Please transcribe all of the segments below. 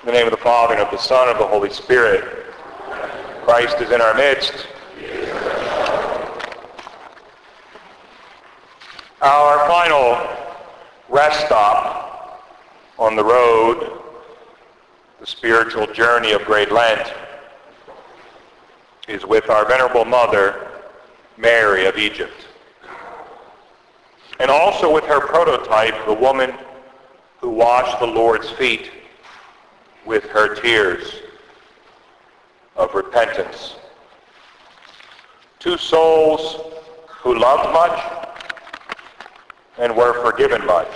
In the name of the Father, and of the Son, and of the Holy Spirit. Christ is in our midst. Our final rest stop on the road, the spiritual journey of Great Lent, is with our Venerable Mother, Mary of Egypt. And also with her prototype, the woman who washed the Lord's feet with her tears of repentance. Two souls who loved much and were forgiven much.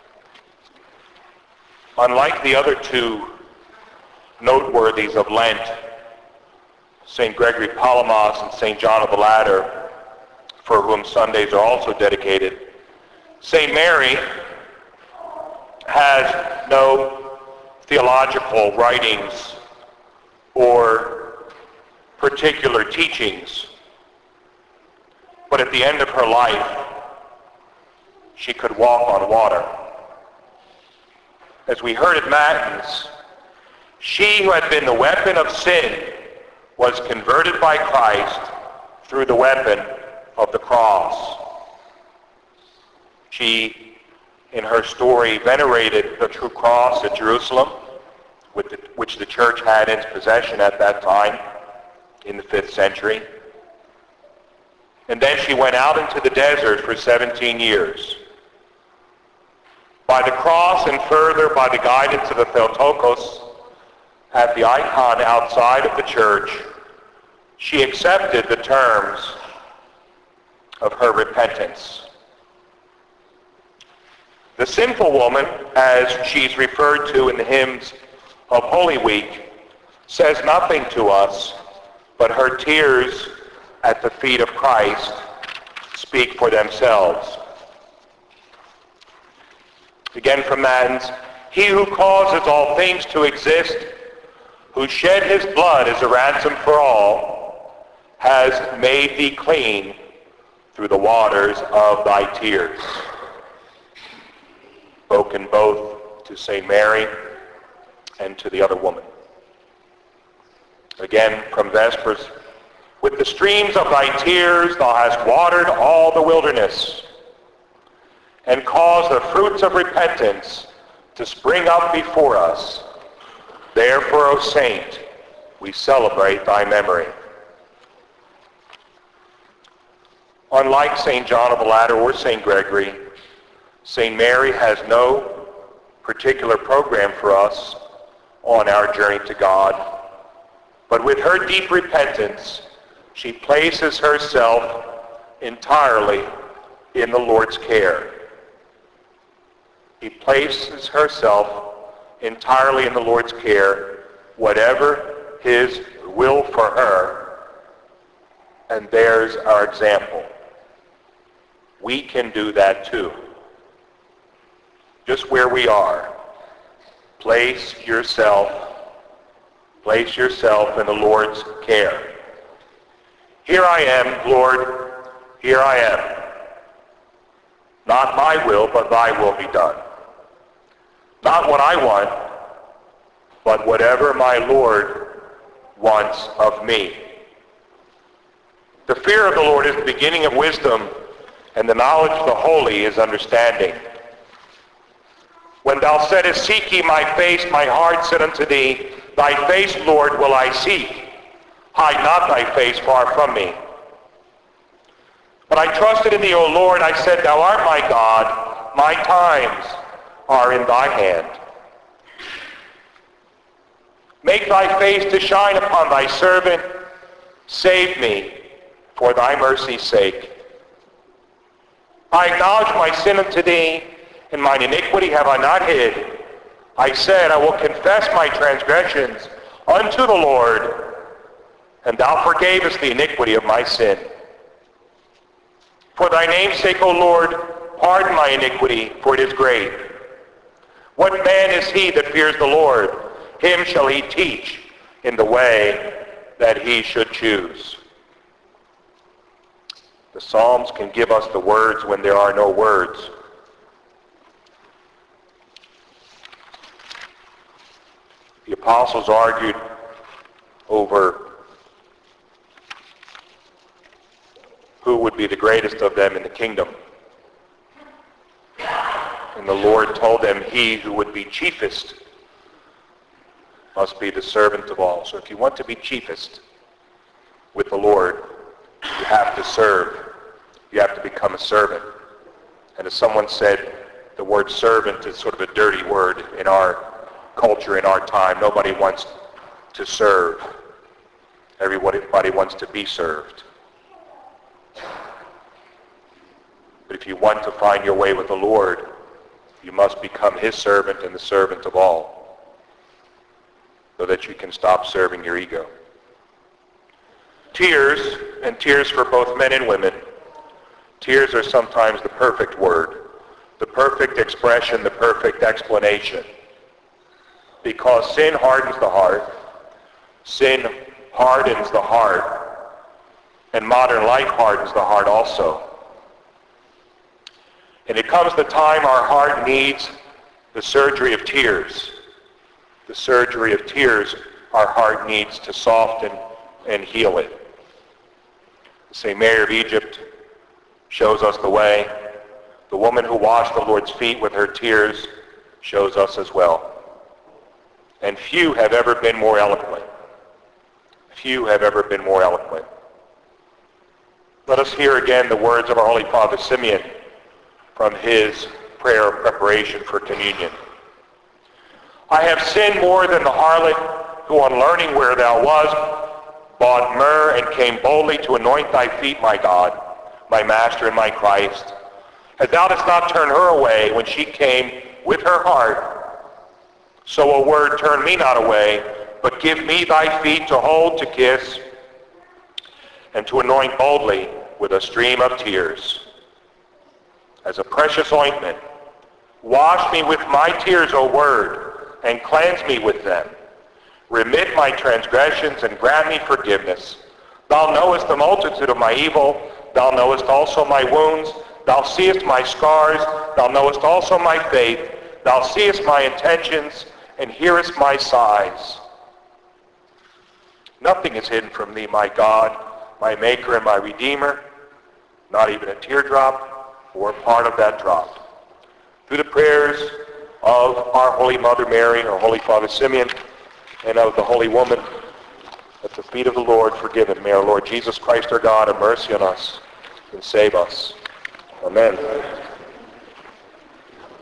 Unlike the other two noteworthies of Lent, St. Gregory Palamas and St. John of the Ladder, for whom Sundays are also dedicated, St. Mary has no theological writings or particular teachings, but at the end of her life, she could walk on water. As we heard at Matins, she who had been the weapon of sin was converted by Christ through the weapon of the cross. She, in her story, venerated the true cross at Jerusalem, which the church had in its possession at that time in the 5th century. And then she went out into the desert for 17 years. By the cross and further by the guidance of the Theotokos at the icon outside of the church, she accepted the terms of her repentance. The sinful woman, as she's referred to in the hymns of Holy Week, says nothing to us, but her tears at the feet of Christ speak for themselves. Again from Matins, he who causes all things to exist, who shed his blood as a ransom for all, has made thee clean through the waters of thy tears. Spoken both to St. Mary and to the other woman. Again from Vespers, with the streams of thy tears thou hast watered all the wilderness, and caused the fruits of repentance to spring up before us. Therefore, O Saint, we celebrate thy memory. Unlike St. John of the Ladder or St. Gregory, St. Mary has no particular program for us on our journey to God, but with her deep repentance, she places herself entirely in the Lord's care. She places herself entirely in the Lord's care, whatever his will for her, and there's our example. We can do that too. Just where we are, place yourself in the Lord's care. Here I am, Lord, here I am. Not my will, but thy will be done. Not what I want, but whatever my Lord wants of me. The fear of the Lord is the beginning of wisdom, and the knowledge of the holy is understanding. When thou saidst, seek ye my face, my heart said unto thee, thy face, Lord, will I seek. Hide not thy face far from me. But I trusted in thee, O Lord. I said, thou art my God. My times are in thy hand. Make thy face to shine upon thy servant. Save me for thy mercy's sake. I acknowledge my sin unto thee, and mine iniquity have I not hid. I said, I will confess my transgressions unto the Lord, and thou forgavest the iniquity of my sin. For thy name's sake, O Lord, pardon my iniquity, for it is great. What man is he that fears the Lord? Him shall he teach in the way that he should choose. The Psalms can give us the words when there are no words. The apostles argued over who would be the greatest of them in the kingdom. And the Lord told them he who would be chiefest must be the servant of all. So if you want to be chiefest with the Lord, you have to serve. You have to become a servant. And as someone said, the word servant is sort of a dirty word in our culture, in our time. Nobody wants to serve. Everybody wants to be served. But if you want to find your way with the Lord, you must become his servant and the servant of all, so that you can stop serving your ego. Tears, and tears for both men and women, tears are sometimes the perfect word, the perfect expression, the perfect explanation. Because sin hardens the heart, sin hardens the heart, and modern life hardens the heart also. And it comes the time our heart needs the surgery of tears. The surgery of tears our heart needs to soften and heal it. St. Mary of Egypt shows us the way. The woman who washed the Lord's feet with her tears shows us as well. And few have ever been more eloquent. Few have ever been more eloquent. Let us hear again the words of our Holy Father Simeon from his prayer of preparation for communion. I have sinned more than the harlot who, on learning where thou wast, bought myrrh and came boldly to anoint thy feet, my God, my Master and my Christ. As thou didst not turn her away when she came with her heart, so, O Word, turn me not away, but give me thy feet to hold, to kiss, and to anoint boldly with a stream of tears. As a precious ointment, wash me with my tears, O Word, and cleanse me with them. Remit my transgressions and grant me forgiveness. Thou knowest the multitude of my evil. Thou knowest also my wounds. Thou seest my scars. Thou knowest also my faith. Thou seest my intentions and hearest my sighs. Nothing is hidden from thee, my God, my Maker and my Redeemer, not even a teardrop or a part of that drop. Through the prayers of our Holy Mother Mary, our Holy Father Simeon, and of the Holy Woman at the feet of the Lord forgiven, may our Lord Jesus Christ our God have mercy on us and save us. Amen.